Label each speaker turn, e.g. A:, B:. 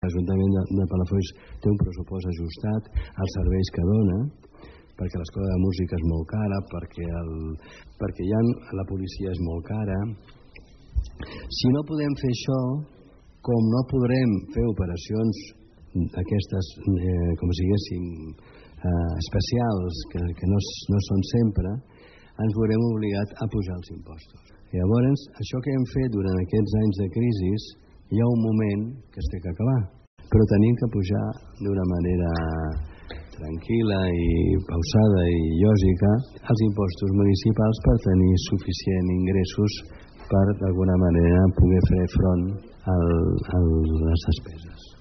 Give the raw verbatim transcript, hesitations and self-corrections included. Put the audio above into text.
A: l'Ajuntament de, de Palafolls té un pressupost ajustat als serveis que dona, perquè l'escola de música és molt cara, perquè, el, perquè ja la policia és molt cara. Si no podem fer això, com no podrem fer operacions aquestes, eh, com si diguéssim, eh, especials, que, que no, no són sempre, ens veurem obligats a pujar els impostos. Llavors, això que hem fet durant aquests anys de crisi, hi ha un moment que es té que acabar, però tenim que pujar d'una manera tranquil·la i pausada i lògica els impostos municipals per tenir suficient ingressos per d'alguna manera poder fer front a les despeses.